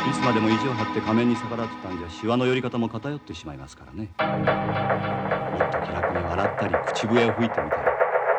いつまでも意地を張って仮面に逆らってたんじゃシワの寄り方も偏ってしまいますからね。もっと気楽に笑ったり口笛を吹いてみたり。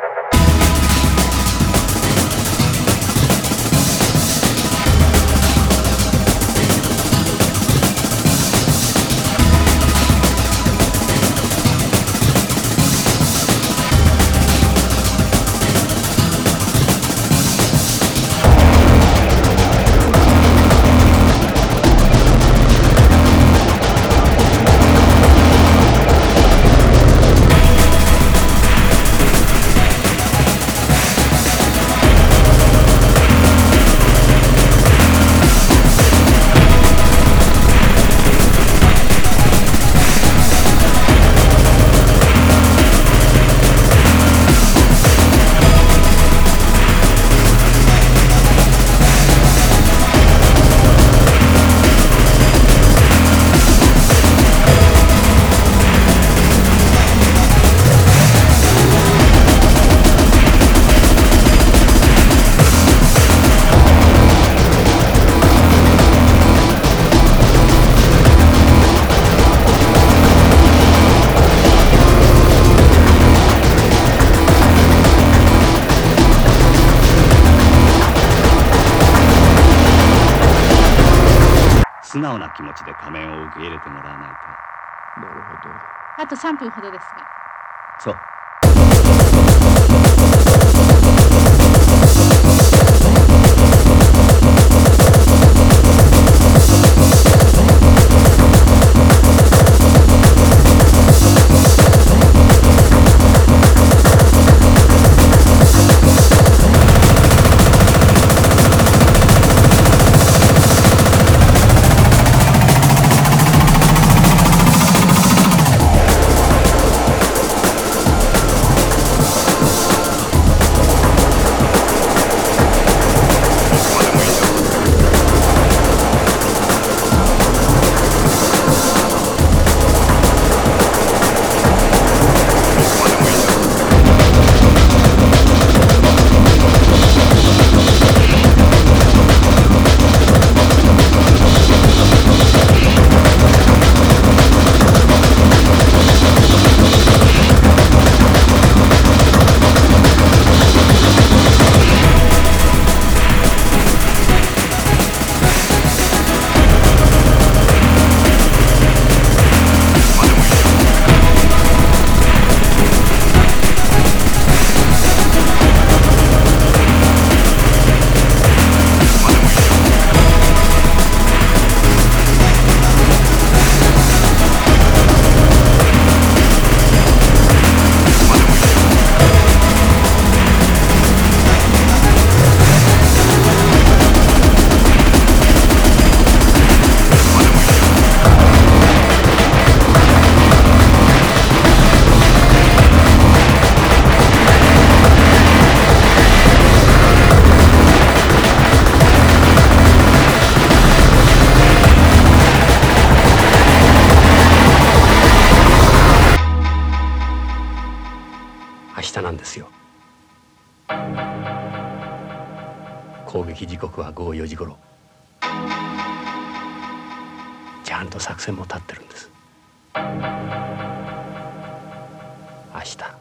素直な気持ちで仮面を受け入れてもらわないと。 なるほど。 あと3分ほどですが。 そう。 明日なんですよ。攻撃時刻は午後4時頃。ちゃんと作戦も立ってるんです。明日。